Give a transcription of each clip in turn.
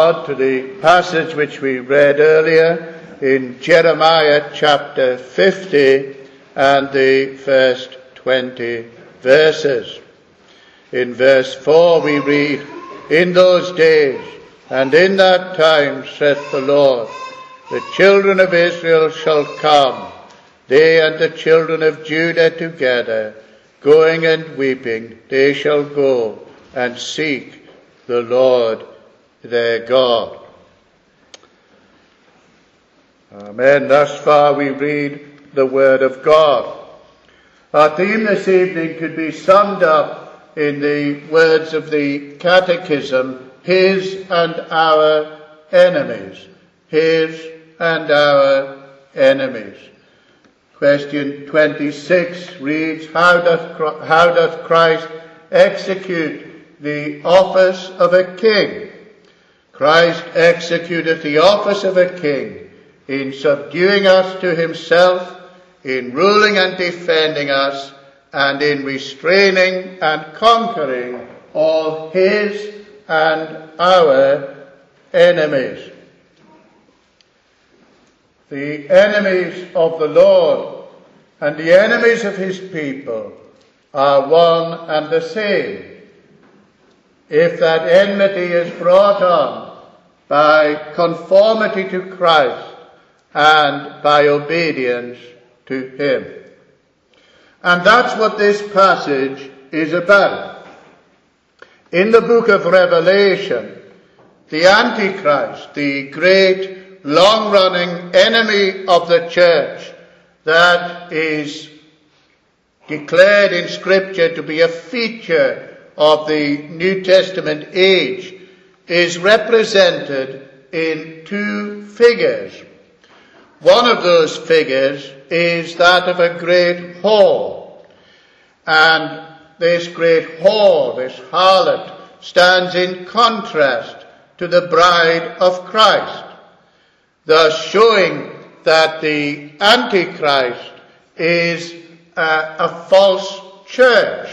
God to the passage which we read earlier in Jeremiah chapter 50 and the first 20 verses. In verse 4 we read, "In those days and in that time, saith the Lord, the children of Israel shall come, they and the children of Judah together, going and weeping, they shall go and seek the Lord their God." Amen. Thus far we read the Word of God. Our theme this evening could be summed up in the words of the Catechism, his and our enemies. His and our enemies. Question 26 reads, How doth Christ execute the office of a king? Christ executeth the office of a king in subduing us to himself, in ruling and defending us, and in restraining and conquering all his and our enemies. The enemies of the Lord and the enemies of his people are one and the same, if that enmity is brought on by conformity to Christ and by obedience to him. And that's what this passage is about. In the book of Revelation, the Antichrist, the great long-running enemy of the church that is declared in Scripture to be a feature of the New Testament age, is represented in two figures. One of those figures is that of a great whore. And this great whore, this harlot, stands in contrast to the bride of Christ, thus showing that the Antichrist is a false church.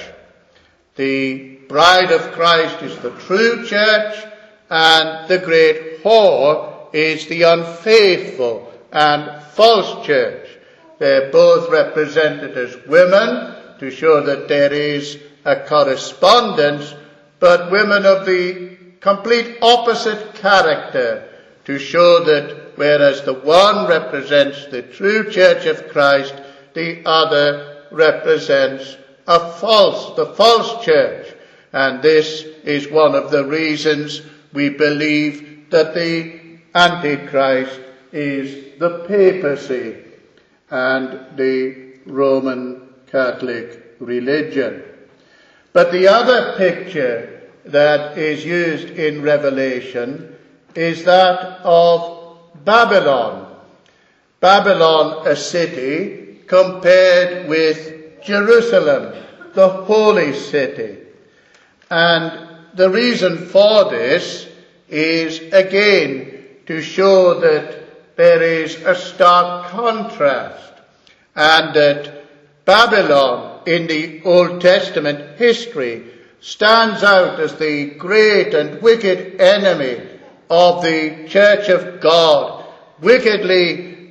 The bride of Christ is the true church, and the great whore is the unfaithful and false church. They're both represented as women to show that there is a correspondence, but women of the complete opposite character to show that whereas the one represents the true church of Christ, the other represents the false church. And this is one of the reasons we believe that the Antichrist is the papacy and the Roman Catholic religion. But the other picture that is used in Revelation is that of Babylon. Babylon, a city, compared with Jerusalem, the holy city. And the reason for this is, again, to show that there is a stark contrast, and that Babylon in the Old Testament history stands out as the great and wicked enemy of the Church of God, wickedly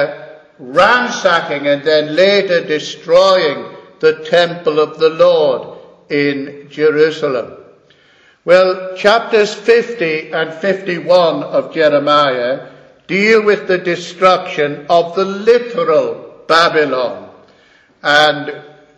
ransacking and then later destroying the temple of the Lord in Jerusalem. Well, chapters 50 and 51 of Jeremiah deal with the destruction of the literal Babylon, and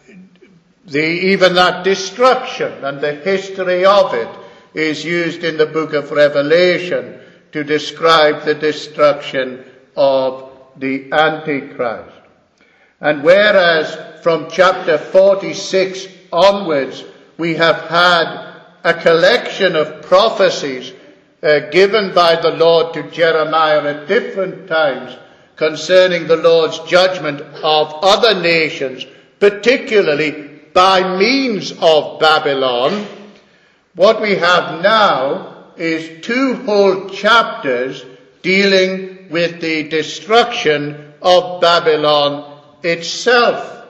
even that destruction and the history of it is used in the book of Revelation to describe the destruction of the Antichrist. And whereas from chapter 46 onwards we have had a collection of prophecies given by the Lord to Jeremiah at different times concerning the Lord's judgment of other nations, particularly by means of Babylon, what we have now is two whole chapters dealing with the destruction of Babylon itself.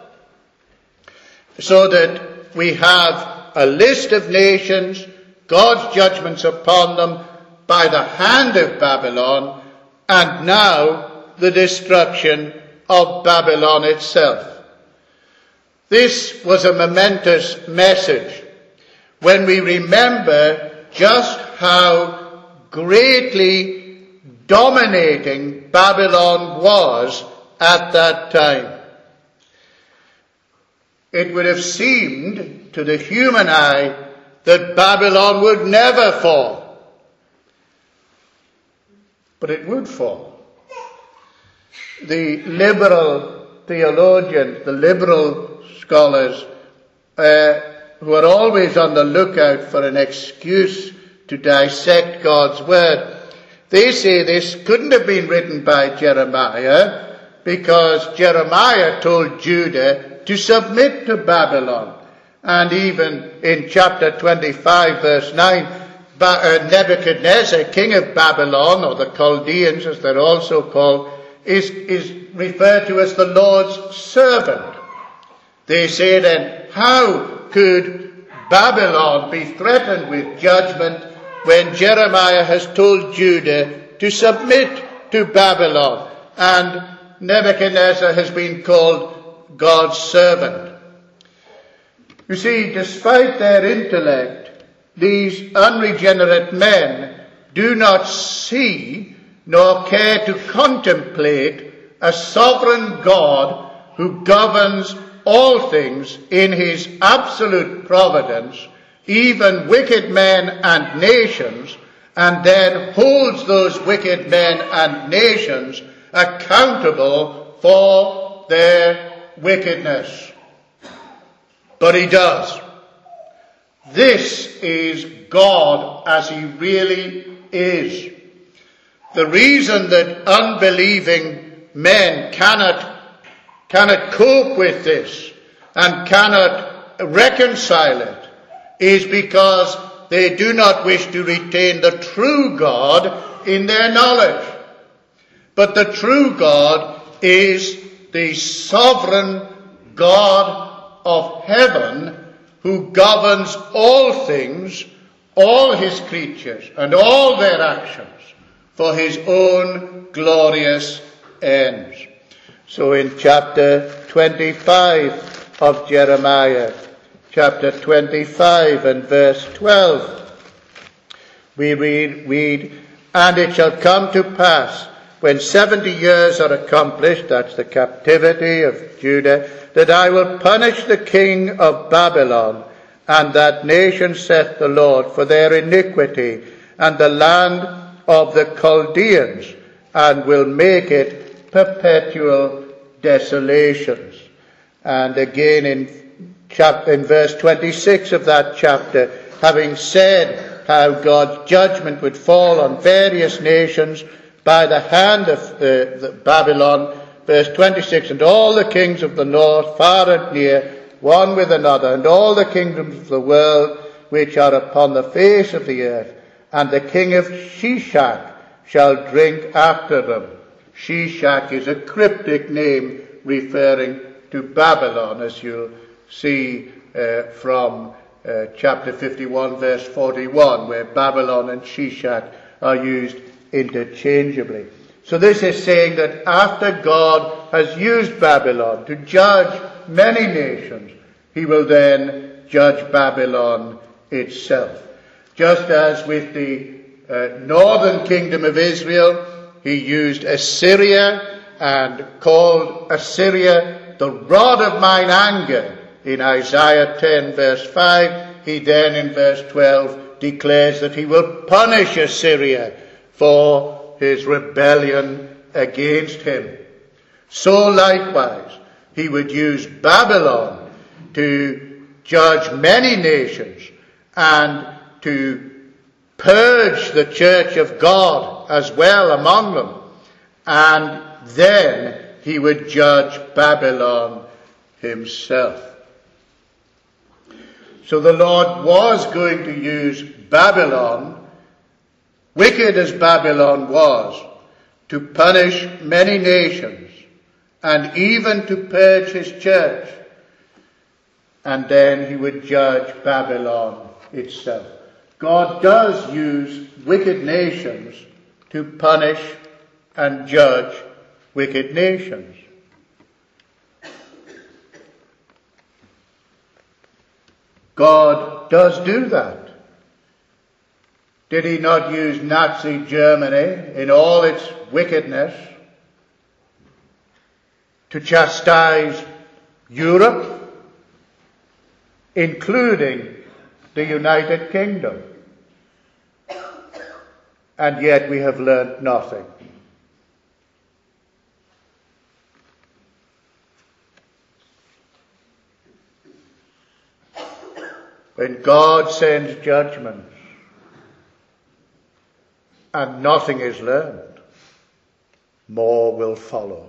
So that we have a list of nations, God's judgments upon them, by the hand of Babylon, and now the destruction of Babylon itself. This was a momentous message when we remember just how greatly dominating Babylon was at that time. It would have seemed to the human eye that Babylon would never fall. But it would fall. The liberal theologians, the liberal scholars, who are always on the lookout for an excuse to dissect God's word, they say this couldn't have been written by Jeremiah because Jeremiah told Judah to submit to Babylon. And even in chapter 25, verse 9, Nebuchadnezzar, king of Babylon, or the Chaldeans as they're also called, is referred to as the Lord's servant. They say then, how could Babylon be threatened with judgment when Jeremiah has told Judah to submit to Babylon, and Nebuchadnezzar has been called God's servant? You see, despite their intellect, these unregenerate men do not see nor care to contemplate a sovereign God who governs all things in his absolute providence, even wicked men and nations, and then holds those wicked men and nations accountable for their wickedness. But he does. This is God as he really is. The reason that unbelieving men cannot cope with this and cannot reconcile it is because they do not wish to retain the true God in their knowledge. But the true God is the sovereign God of heaven, who governs all things, all his creatures, and all their actions for his own glorious ends. So in chapter 25 of Jeremiah, chapter 25 and verse 12, we read, "And it shall come to pass, when 70 years are accomplished," that's the captivity of Judah, "that I will punish the king of Babylon and that nation, saith the Lord, for their iniquity, and the land of the Chaldeans, and will make it perpetual desolations." And again in verse 26 of that chapter, having said how God's judgment would fall on various nations by the hand of Babylon, verse 26, "And all the kings of the north, far and near, one with another, and all the kingdoms of the world which are upon the face of the earth, and the king of Shishak shall drink after them." Shishak is a cryptic name referring to Babylon, as you'll see from chapter 51, verse 41, where Babylon and Shishak are used interchangeably. So this is saying that after God has used Babylon to judge many nations, he will then judge Babylon itself. Just as with the northern kingdom of Israel, he used Assyria and called Assyria the rod of mine anger in Isaiah 10 verse 5, he then in verse 12 declares that he will punish Assyria for his rebellion against him. So likewise, he would use Babylon to judge many nations and to purge the church of God as well among them. And then he would judge Babylon himself. So the Lord was going to use Babylon, wicked as Babylon was, to punish many nations and even to purge his church. And then he would judge Babylon itself. God does use wicked nations to punish and judge wicked nations. God does do that. Did he not use Nazi Germany in all its wickedness to chastise Europe, including the United Kingdom? And yet we have learnt nothing. When God sends judgments and nothing is learned, more will follow.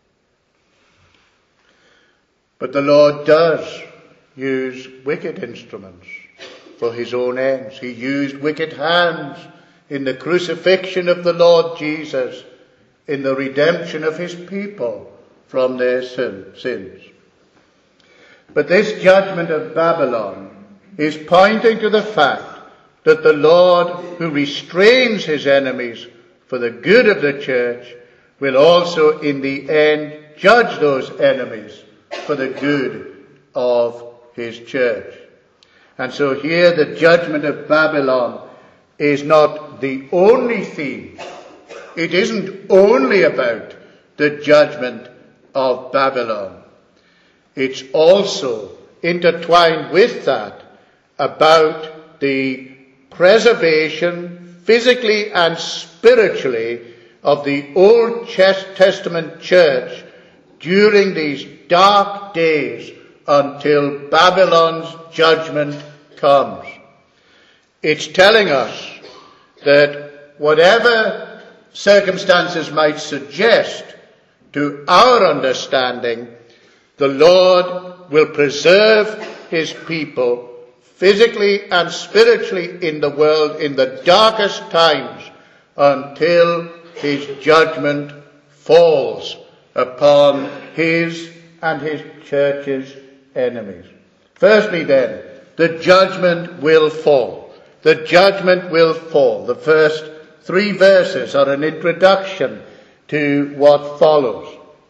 But the Lord does use wicked instruments for his own ends. He used wicked hands in the crucifixion of the Lord Jesus, in the redemption of his people from their sins. But this judgment of Babylon is pointing to the fact that the Lord, who restrains his enemies for the good of the church, will also in the end judge those enemies for the good of his church. And so here the judgment of Babylon is not the only theme. It isn't only about the judgment of Babylon. It's also intertwined with that about the preservation, physically and spiritually, of the Old Testament church during these dark days until Babylon's judgment comes. It's telling us that whatever circumstances might suggest to our understanding, the Lord will preserve his people physically and spiritually in the world in the darkest times until his judgment falls upon his and his church's enemies. Firstly then, the judgment will fall. The judgment will fall. The first 3 verses are an introduction to what follows.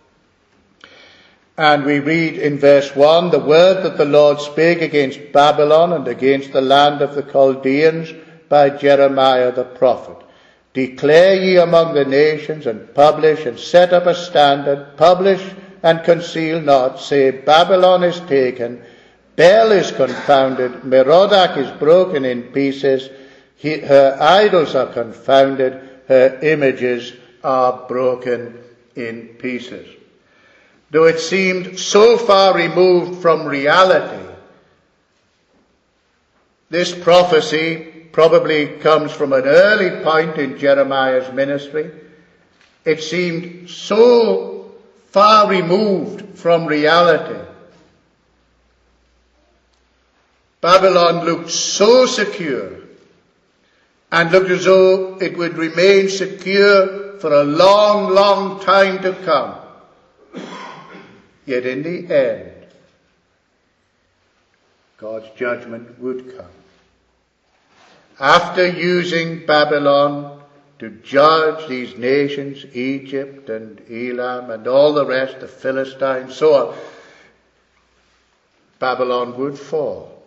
And we read in verse 1, the word that the Lord spake against Babylon and against the land of the Chaldeans by Jeremiah the prophet. Declare ye among the nations, and publish, and set up a standard, publish and conceal not, say, Babylon is taken, Bel is confounded, Merodach is broken in pieces, her idols are confounded, her images are broken in pieces. Though it seemed so far removed from reality, this prophecy probably comes from an early point in Jeremiah's ministry. It seemed so far removed from reality. Babylon looked so secure and looked as though it would remain secure for a long, long time to come. Yet in the end, God's judgment would come. After using Babylon to judge these nations, Egypt and Elam and all the rest, the Philistines, so on, Babylon would fall.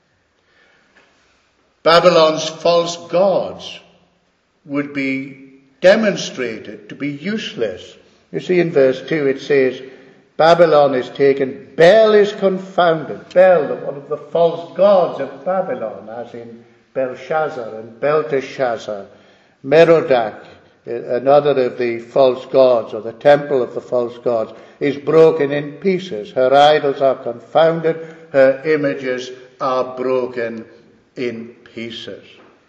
Babylon's false gods would be demonstrated to be useless. You see in verse 2 it says, Babylon is taken, Bel is confounded. Bel, one of the false gods of Babylon, as in Belshazzar and Belteshazzar. Merodach, another of the false gods, or the temple of the false gods, is broken in pieces. Her idols are confounded, her images are broken in pieces.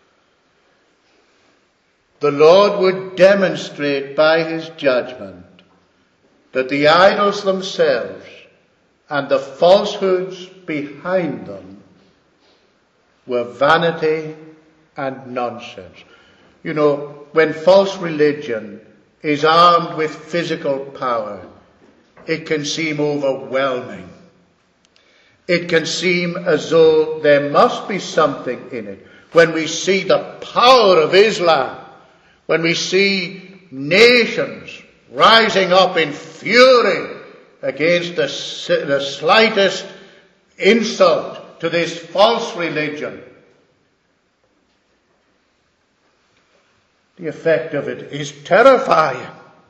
The Lord would demonstrate by his judgment that the idols themselves and the falsehoods behind them were vanity and nonsense. You know, when false religion is armed with physical power, it can seem overwhelming. It can seem as though there must be something in it. when we see the power of Islam, when we see nations rising up in fury against the slightest insult to this false religion, the effect of it is terrifying.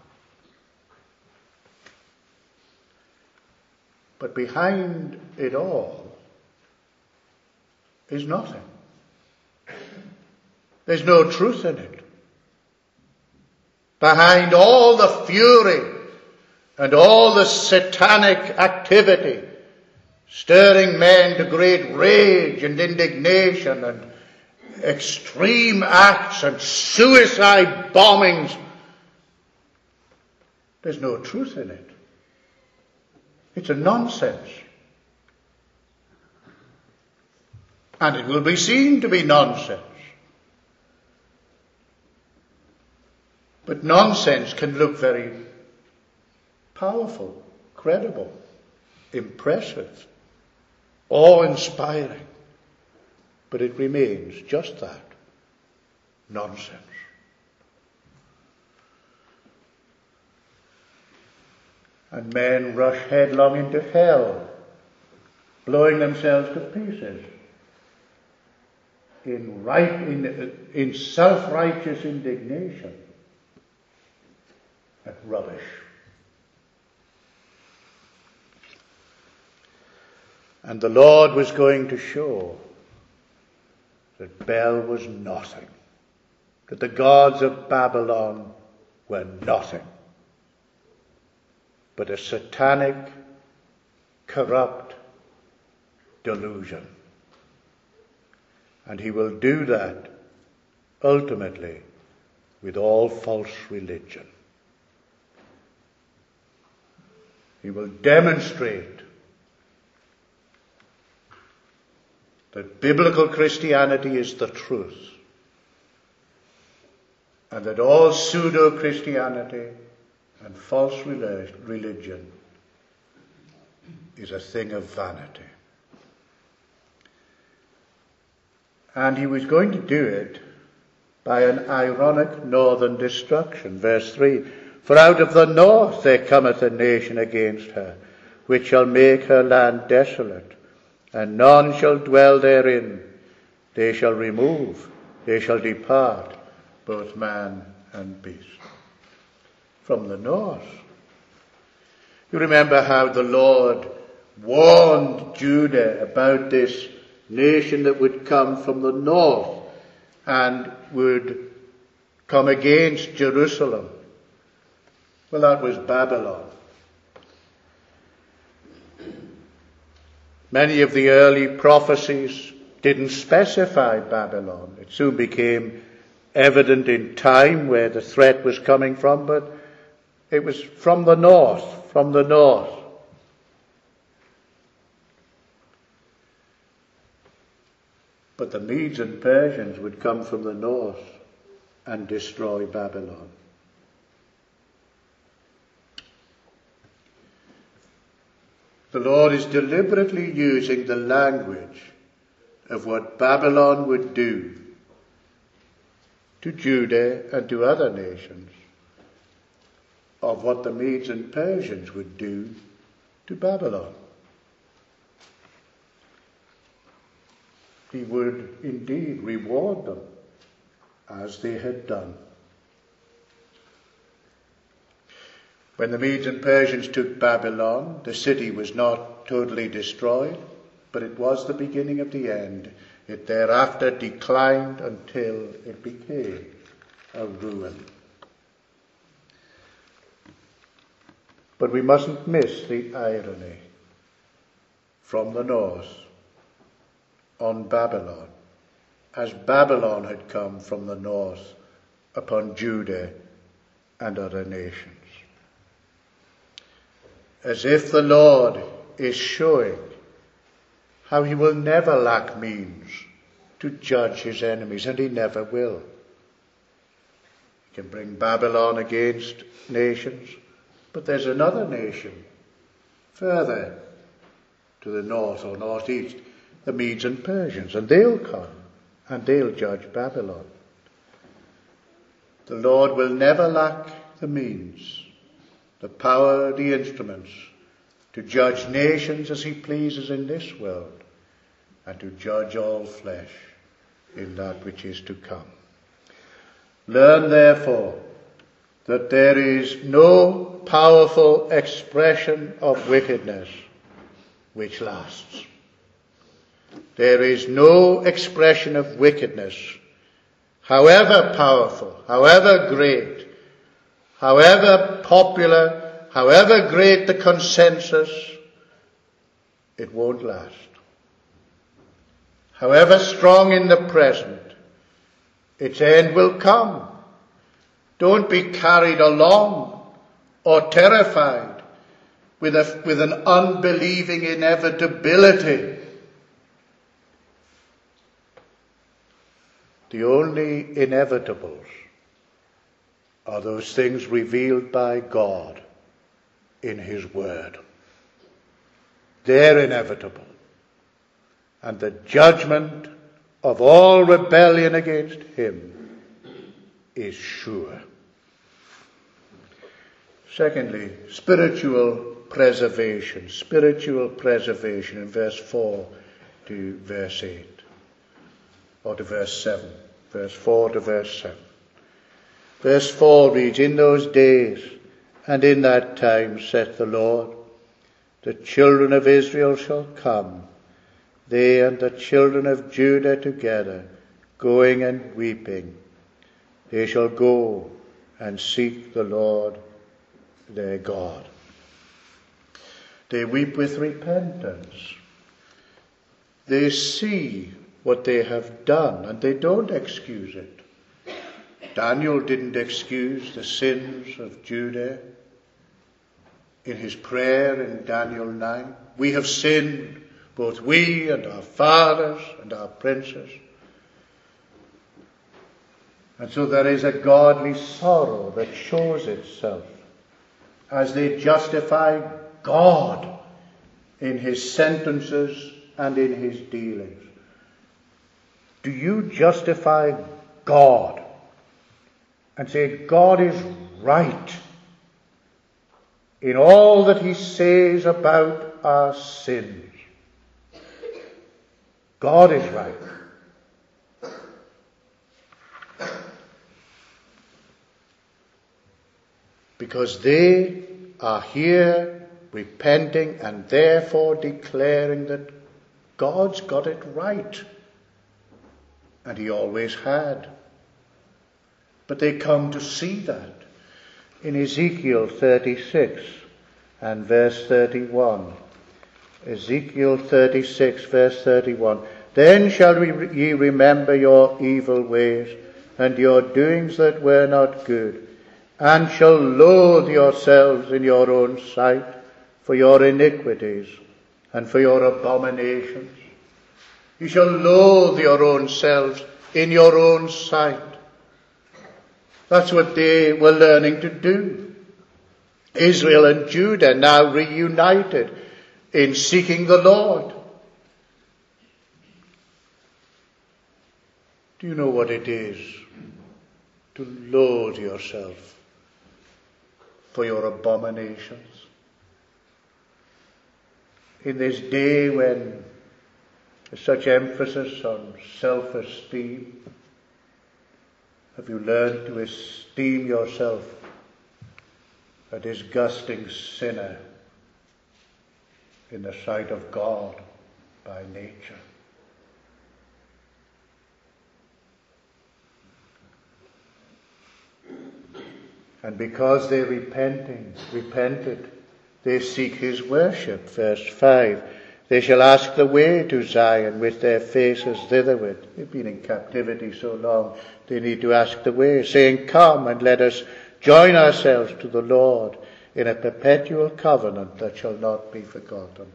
But behind it all is nothing. There's no truth in it. Behind all the fury and all the satanic activity, stirring men to great rage and indignation and extreme acts and suicide bombings, there's no truth in it. It's a nonsense. And it will be seen to be nonsense. But nonsense can look very powerful, credible, impressive, awe-inspiring. But it remains just that, nonsense. And men rush headlong into hell, blowing themselves to pieces in self-righteous indignation at rubbish. And the Lord was going to show that Bel was nothing, that the gods of Babylon were nothing, but a satanic, corrupt delusion. And he will do that ultimately with all false religion. He will demonstrate that biblical Christianity is the truth, and that all pseudo-Christianity and false religion is a thing of vanity. And he was going to do it by an ironic northern destruction. Verse 3, "For out of the north there cometh a nation against her, which shall make her land desolate, and none shall dwell therein. They shall remove, they shall depart, both man and beast." From the north. You remember how the Lord warned Judah about this nation that would come from the north and would come against Jerusalem. Well, that was Babylon. Many of the early prophecies didn't specify Babylon. It soon became evident in time where the threat was coming from, but it was from the north, from the north. But the Medes and Persians would come from the north and destroy Babylon. The Lord is deliberately using the language of what Babylon would do to Judah and to other nations, of what the Medes and Persians would do to Babylon. He would indeed reward them as they had done. When the Medes and Persians took Babylon, the city was not totally destroyed, but it was the beginning of the end. It thereafter declined until it became a ruin. But we mustn't miss the irony. From the north on Babylon, as Babylon had come from the north upon Judah and other nations. As if the Lord is showing how he will never lack means to judge his enemies, and he never will. He can bring Babylon against nations, but there's another nation further to the north or northeast, the Medes and Persians, and they'll come and they'll judge Babylon. The Lord will never lack the means, the power, the instruments to judge nations as he pleases in this world, and to judge all flesh in that which is to come. Learn, therefore, that there is no powerful expression of wickedness which lasts. There is no expression of wickedness, however powerful, however great, however popular, however great the consensus, it won't last. However strong in the present, its end will come. Don't be carried along or terrified with an unbelieving inevitability. The only inevitables are those things revealed by God in his word. They're inevitable. And the judgment of all rebellion against him is sure. Secondly, spiritual preservation. Spiritual preservation in verse 4 to verse 8. Or to verse 7. Verse 4 to verse 7. Verse 4 reads, "In those days and in that time, saith the Lord, the children of Israel shall come, they and the children of Judah together, going and weeping. They shall go and seek the Lord their God." They weep with repentance. They see what they have done, and they don't excuse it. Daniel didn't excuse the sins of Judah in his prayer in Daniel 9. "We have sinned, both we and our fathers and our princes." And so there is a godly sorrow that shows itself as they justify God in his sentences and in his dealings. Do you justify God and say God is right in all that he says about our sins? God is right. Because they are here repenting and therefore declaring that God's got it right. And he always had. But they come to see that in Ezekiel 36 and verse 31. Ezekiel 36 verse 31. "Then shall ye remember your evil ways and your doings that were not good, and shall loathe yourselves in your own sight for your iniquities and for your abominations." You shall loathe your own selves in your own sight. That's what they were learning to do. Israel and Judah now reunited in seeking the Lord. Do you know what it is to loathe yourself for your abominations? In this day when there's such emphasis on self-esteem, have you learned to esteem yourself a disgusting sinner in the sight of God by nature? And because they repented, they seek his worship. Verse 5. "They shall ask the way to Zion with their faces thitherward." They've been in captivity so long, they need to ask the way, saying, "Come and let us join ourselves to the Lord in a perpetual covenant that shall not be forgotten."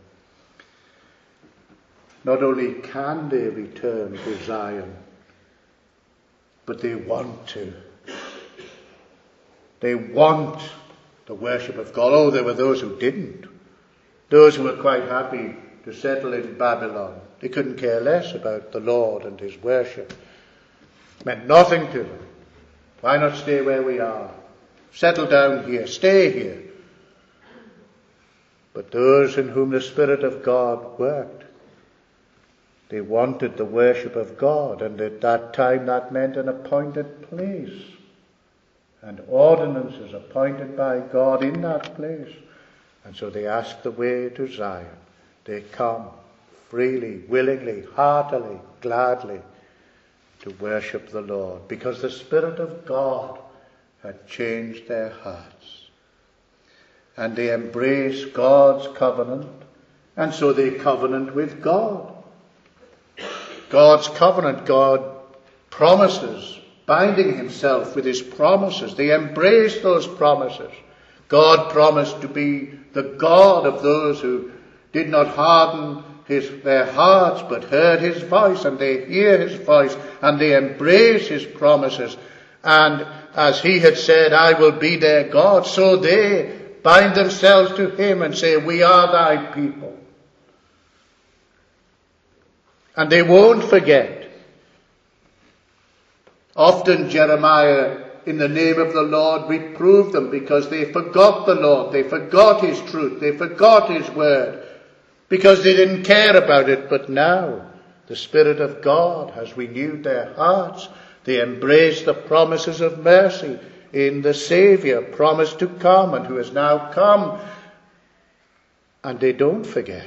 Not only can they return to Zion, but they want to. They want the worship of God. Oh, there were those who didn't. Those who were quite happy to settle in Babylon. They couldn't care less about the Lord and his worship. Meant nothing to them. Why not stay where we are? Settle down here, stay here. But those in whom the Spirit of God worked, they wanted the worship of God, and at that time that meant an appointed place and ordinances appointed by God in that place. And so they asked the way to Zion. They come freely, willingly, heartily, gladly to worship the Lord, because the Spirit of God had changed their hearts. And they embrace God's covenant, and so they covenant with God. God's covenant, God promises, binding himself with his promises. They embrace those promises. God promised to be the God of those who did not harden their hearts, but heard his voice, and they hear his voice, and they embrace his promises. And as he had said, I will be their God, so they bind themselves to him and say, we are thy people. And they won't forget. Often Jeremiah, in the name of the Lord, reproved them because they forgot the Lord. They forgot his truth. They forgot his word because they didn't care about it. But now the Spirit of God has renewed their hearts. They embrace the promises of mercy in the Saviour, promised to come and who has now come. And they don't forget.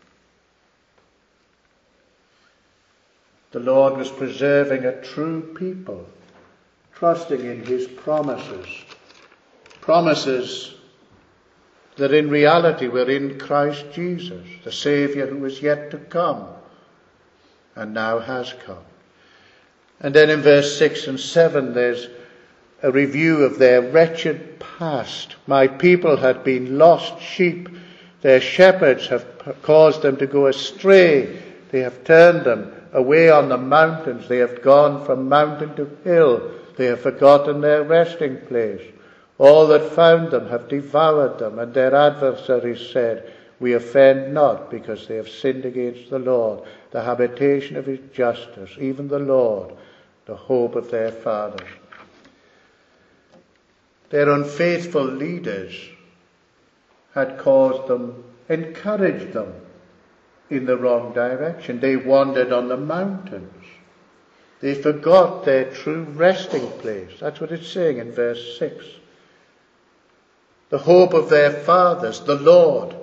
The Lord was preserving a true people, trusting in his promises. Promises that in reality were in Christ Jesus, the Saviour who is yet to come and now has come. And then in verse 6 and 7 there's a review of their wretched past. My people had been lost sheep. Their shepherds have caused them to go astray. They have turned them away on the mountains. They have gone from mountain to hill. They have forgotten their resting place. All that found them have devoured them, and their adversaries said, we offend not, because they have sinned against the Lord, the habitation of his justice, even the Lord, the hope of their fathers. Their unfaithful leaders had caused them, encouraged them in the wrong direction. They wandered on the mountains. They forgot their true resting place. That's what it's saying in verse 6. The hope of their fathers, the Lord.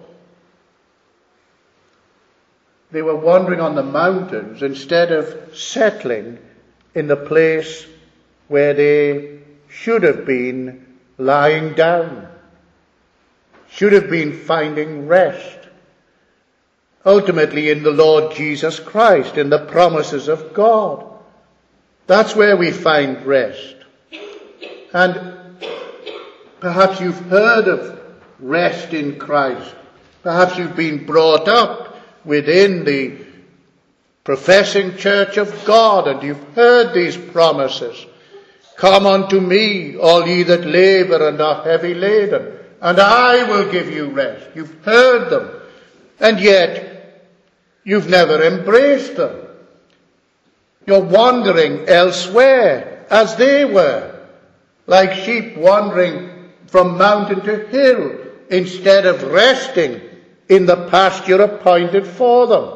They were wandering on the mountains instead of settling in the place where they should have been lying down, should have been finding rest. Ultimately in the Lord Jesus Christ, in the promises of God. That's where we find rest. And perhaps you've heard of rest in Christ. Perhaps you've been brought up within the professing church of God, and you've heard these promises. Come unto me, all ye that labour and are heavy laden, and I will give you rest. You've heard them, and yet you've never embraced them. You're wandering elsewhere, as they were, like sheep wandering from mountain to hill, instead of resting in the pasture appointed for them.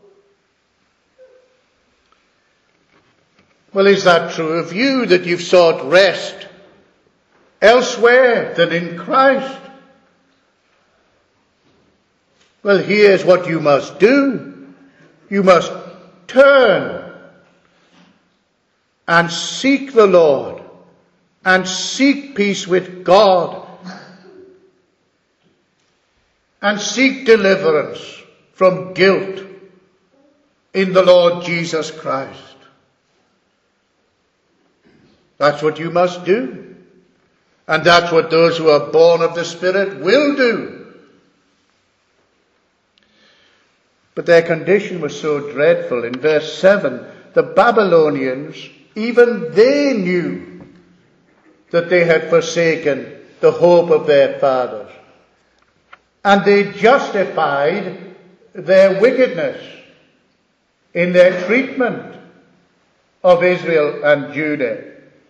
Well, is that true of you, that you've sought rest elsewhere than in Christ? Well, here's what you must do. You must turn and seek the Lord and seek peace with God and seek deliverance from guilt in the Lord Jesus Christ. That's what you must do. And that's what those who are born of the Spirit will do. But their condition was so dreadful. In verse 7, the Babylonians, even they knew that they had forsaken the hope of their fathers. And they justified their wickedness in their treatment of Israel and Judah.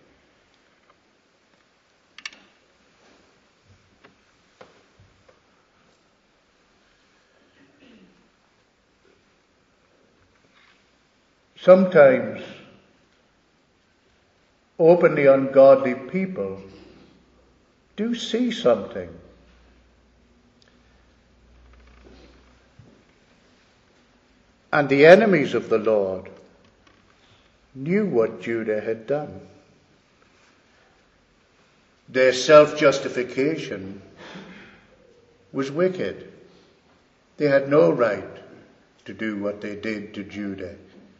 Sometimes openly ungodly people do see something. And the enemies of the Lord knew what Judah had done. Their self-justification was wicked. They had no right to do what they did to Judah.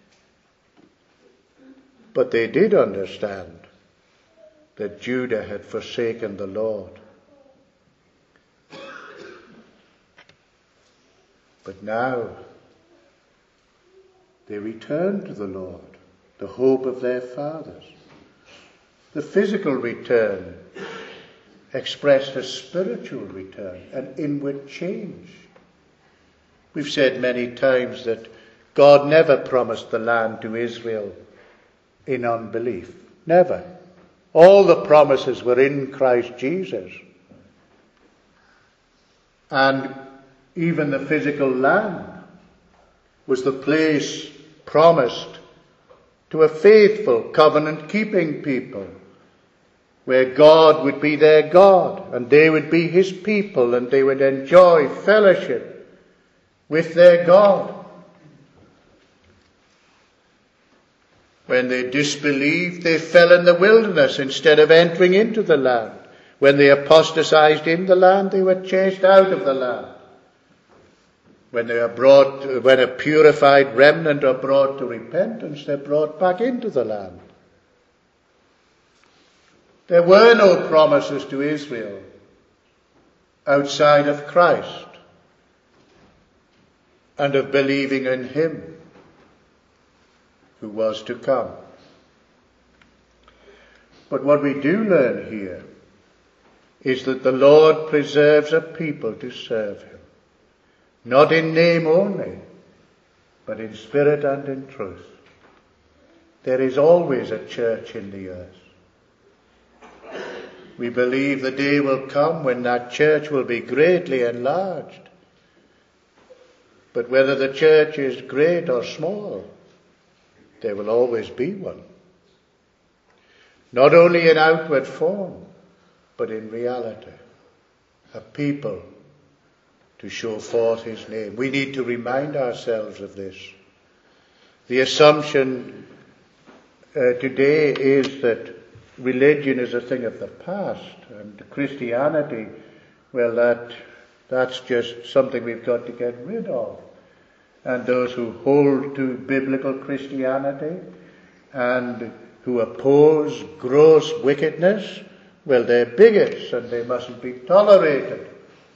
But they did understand that Judah had forsaken the Lord. But now they returned to the Lord, the hope of their fathers. The physical return expressed a spiritual return, an inward change. We've said many times that God never promised the land to Israel in unbelief. Never. All the promises were in Christ Jesus. And even the physical land was the place promised to a faithful, covenant-keeping people, where God would be their God, and they would be his people, and they would enjoy fellowship with their God. When they disbelieved, they fell in the wilderness instead of entering into the land. When they apostatized in the land, they were chased out of the land. When a purified remnant are brought to repentance, they're brought back into the land. There were no promises to Israel outside of Christ and of believing in him who was to come. But what we do learn here is that the Lord preserves a people to serve him, not in name only, but in spirit and in truth. There is always a church in the earth. We believe the day will come when that church will be greatly enlarged. But whether the church is great or small, there will always be one. Not only in outward form, but in reality. A people to show forth his name. We need to remind ourselves of this. The assumption today is that religion is a thing of the past, and Christianity, well, that's just something we've got to get rid of. And those who hold to biblical Christianity and who oppose gross wickedness, well, they're bigots and they mustn't be tolerated.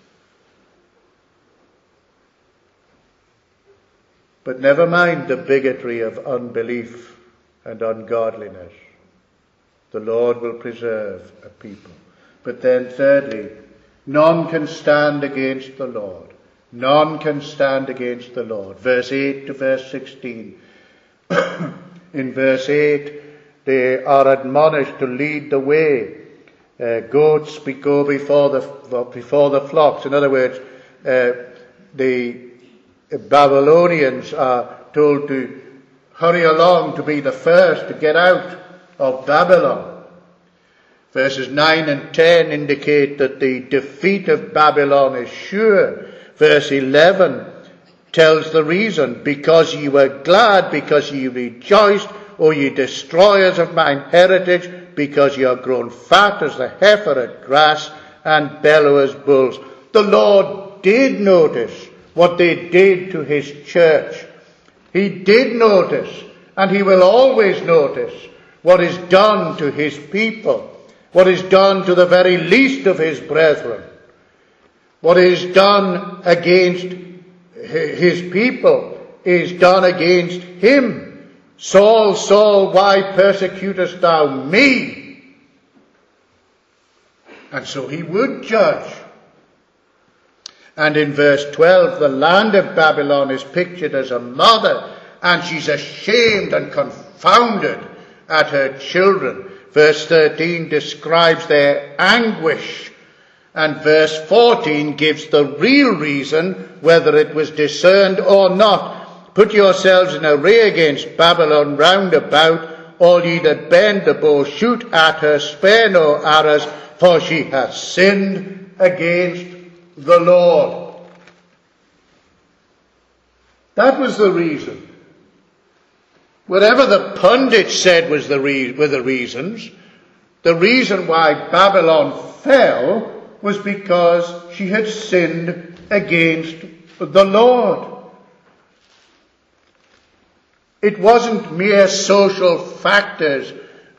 But never mind the bigotry of unbelief and ungodliness. The Lord will preserve a people. But then thirdly, none can stand against the Lord. None can stand against the Lord. Verse 8 to verse 16. In verse 8, they are admonished to lead the way. Goats go before the flocks. In other words, the Babylonians are told to hurry along to be the first to get out of Babylon. Verses 9 and 10 indicate that the defeat of Babylon is sure. Verse 11 tells the reason. Because ye were glad, because ye rejoiced, O ye destroyers of mine heritage, because ye are grown fat as the heifer at grass, and bellow as bulls. The Lord did notice what they did to his church. He did notice, and he will always notice, what is done to his people, what is done to the very least of his brethren. What is done against his people is done against him. Saul, Saul, why persecutest thou me? And so he would judge. And in verse 12, the land of Babylon is pictured as a mother, and she's ashamed and confounded at her children. Verse 13 describes their anguish, and verse 14 gives the real reason, whether it was discerned or not. Put yourselves in array against Babylon round about, all ye that bend the bow, shoot at her, spare no arrows, for she hath sinned against the Lord. That was the reason. Whatever the pundits said were the reasons, the reason why Babylon fell was because she had sinned against the Lord. It wasn't mere social factors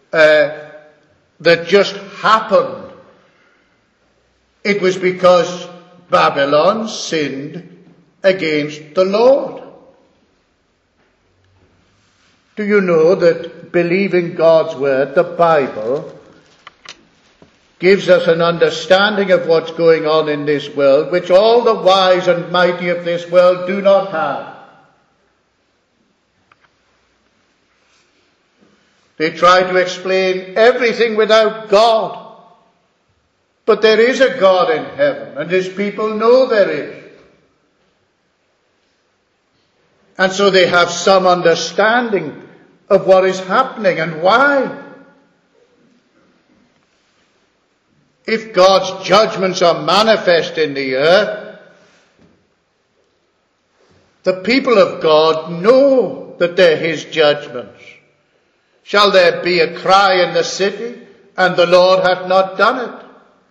that just happened. It was because Babylon sinned against the Lord. Do you know that believing God's word, the Bible, gives us an understanding of what's going on in this world, which all the wise and mighty of this world do not have? They try to explain everything without God. But there is a God in heaven, and his people know there is. And so they have some understanding of what is happening and why. If God's judgments are manifest in the earth, the people of God know that they're his judgments. Shall there be a cry in the city, and the Lord hath not done it?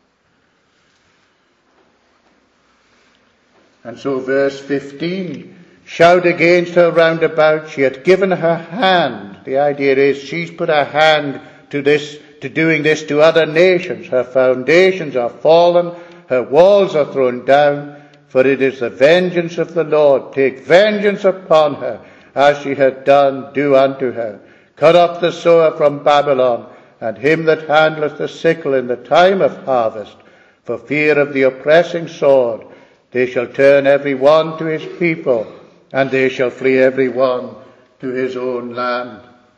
And so verse 15, shout against her round about, she hath given her hand. The idea is she's put her hand to this, to doing this to other nations. Her foundations are fallen, her walls are thrown down, for it is the vengeance of the Lord. Take vengeance upon her, as she hath done, do unto her. Cut off the sower from Babylon, and him that handleth the sickle in the time of harvest, for fear of the oppressing sword. They shall turn every one to his people, and they shall flee every one to his own land.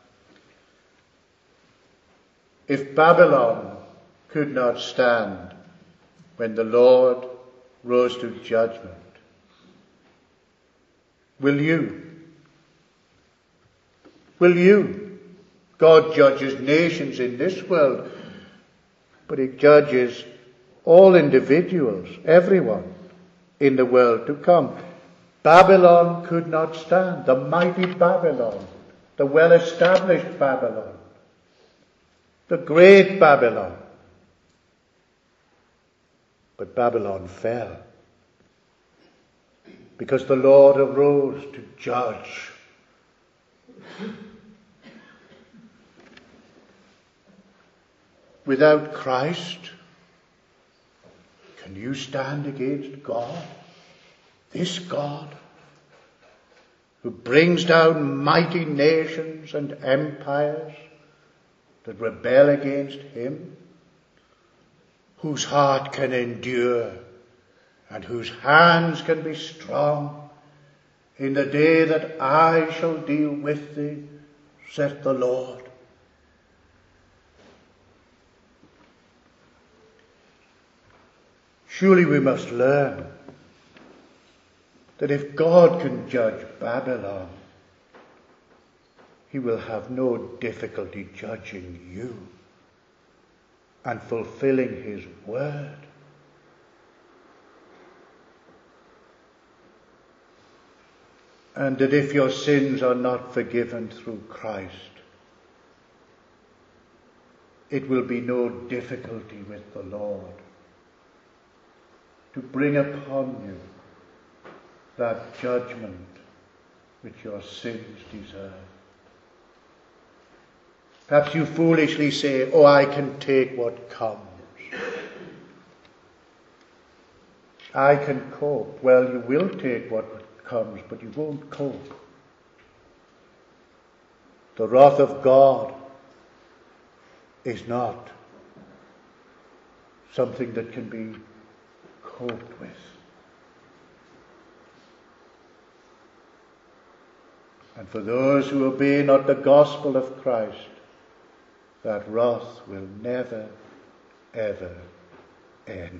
If Babylon could not stand when the Lord rose to judgment, will you? Will you? God judges nations in this world, but he judges all individuals, everyone in the world to come. Babylon could not stand, the mighty Babylon, the well-established Babylon, the great Babylon. But Babylon fell because the Lord arose to judge. Without Christ, can you stand against God? This God who brings down mighty nations and empires that rebel against him, whose heart can endure and whose hands can be strong in the day that I shall deal with thee, saith the Lord. Surely we must learn that if God can judge Babylon, he will have no difficulty judging you and fulfilling his word. And that if your sins are not forgiven through Christ, it will be no difficulty with the Lord to bring upon you that judgment which your sins deserve. Perhaps you foolishly say, oh, I can take what comes. I can cope. Well, you will take what comes, but you won't cope. The wrath of God is not something that can be coped with. And for those who obey not the gospel of Christ, that wrath will never, ever end.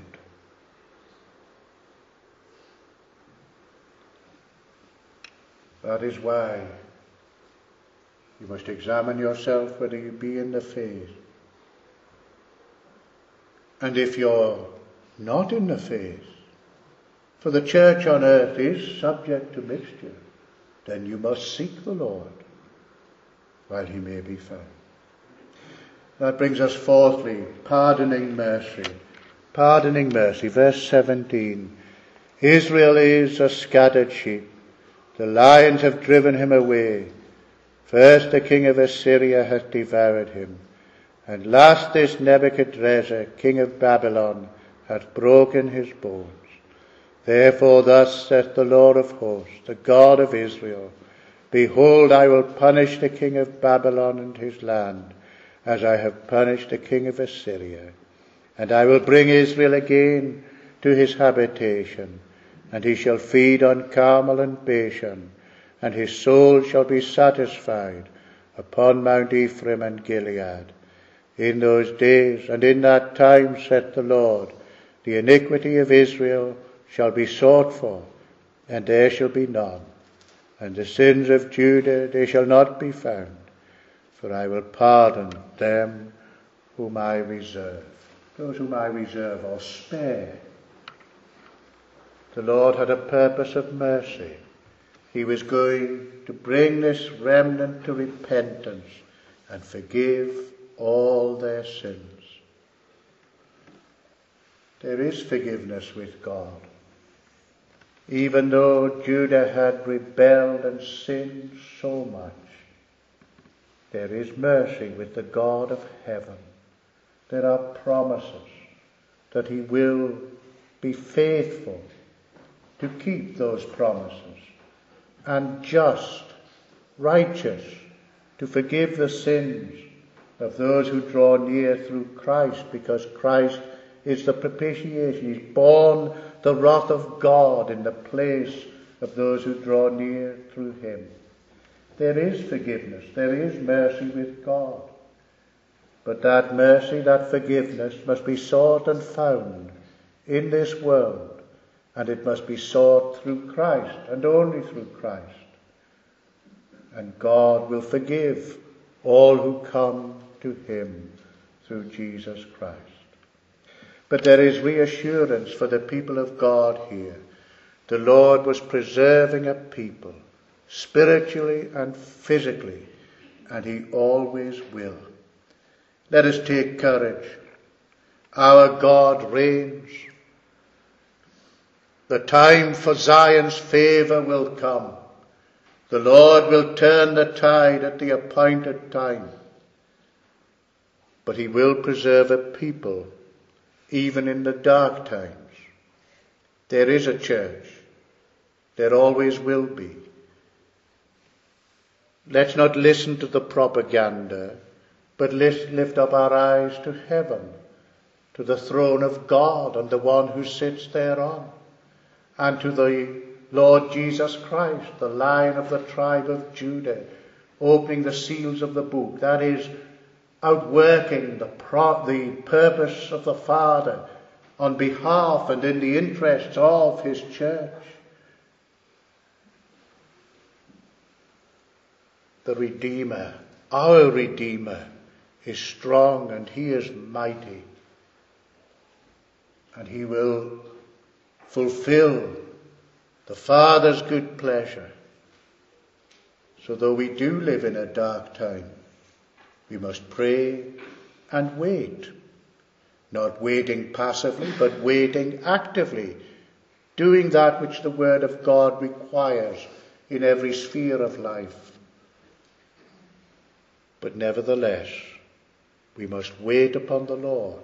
That is why you must examine yourself whether you be in the faith. And if you're not in the faith, for the church on earth is subject to mixture, then you must seek the Lord while he may be found. That brings us fourthly, pardoning mercy. Pardoning mercy, verse 17. Israel is a scattered sheep. The lions have driven him away. First the king of Assyria hath devoured him. And last this Nebuchadrezzar, king of Babylon, hath broken his bones. Therefore thus saith the Lord of hosts, the God of Israel, Behold, I will punish the king of Babylon and his land, as I have punished the king of Assyria. And I will bring Israel again to his habitation, and he shall feed on Carmel and Bashan, and his soul shall be satisfied upon Mount Ephraim and Gilead. In those days and in that time, saith the Lord, the iniquity of Israel shall be sought for, and there shall be none. And the sins of Judah, they shall not be found. For I will pardon them whom I reserve. Those whom I reserve or spare. The Lord had a purpose of mercy. He was going to bring this remnant to repentance and forgive all their sins. There is forgiveness with God. Even though Judah had rebelled and sinned so much, there is mercy with the God of heaven. There are promises that he will be faithful to keep those promises, and just, righteous, to forgive the sins of those who draw near through Christ, because Christ is the propitiation. He's borne the wrath of God in the place of those who draw near through him. There is forgiveness. There is mercy with God. But that mercy, that forgiveness must be sought and found in this world. And it must be sought through Christ and only through Christ. And God will forgive all who come to him through Jesus Christ. But there is reassurance for the people of God here. The Lord was preserving a people, spiritually and physically, and he always will. Let us take courage. Our God reigns. The time for Zion's favor will come. The Lord will turn the tide at the appointed time. But he will preserve a people even in the dark times. There is a church. There always will be. Let's not listen to the propaganda, but lift up our eyes to heaven, to the throne of God and the one who sits thereon, and to the Lord Jesus Christ, the Lion of the tribe of Judah, opening the seals of the book. That is, outworking the purpose of the Father on behalf and in the interests of his church. The Redeemer, our Redeemer, is strong and he is mighty. And he will fulfill the Father's good pleasure. So though we do live in a dark time, we must pray and wait. Not waiting passively, but waiting actively, doing that which the Word of God requires in every sphere of life. But nevertheless, we must wait upon the Lord.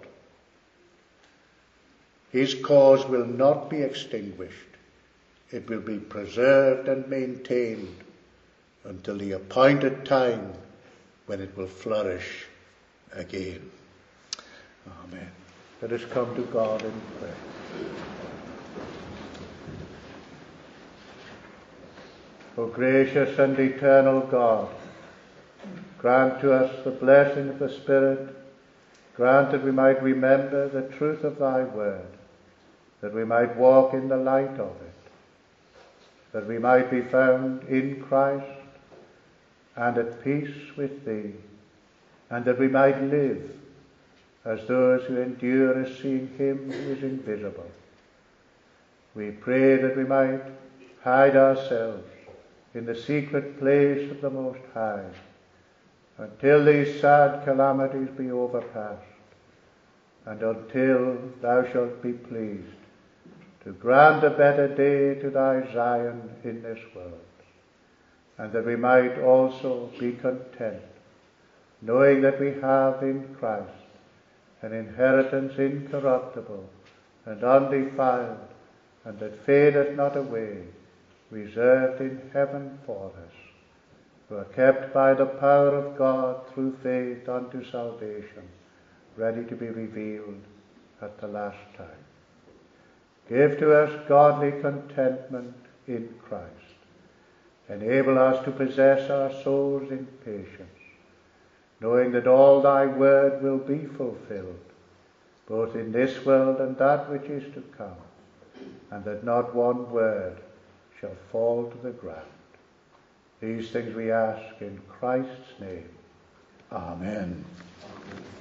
His cause will not be extinguished. It will be preserved and maintained until the appointed time when it will flourish again. Amen. Let us come to God in prayer. O gracious and eternal God, Grant to us the blessing of the Spirit. Grant that we might remember the truth of thy word, that we might walk in the light of it, that we might be found in Christ and at peace with thee, and that we might live as those who endure as seeing him who is invisible. We pray that we might hide ourselves in the secret place of the Most High until these sad calamities be overpast, and until thou shalt be pleased to grant a better day to thy Zion in this world, and that we might also be content, knowing that we have in Christ an inheritance incorruptible and undefiled, and that fadeth not away, reserved in heaven for us, who are kept by the power of God through faith unto salvation, ready to be revealed at the last time. Give to us godly contentment in Christ. Enable us to possess our souls in patience, knowing that all thy word will be fulfilled, both in this world and that which is to come, and that not one word shall fall to the ground. These things we ask in Christ's name. Amen.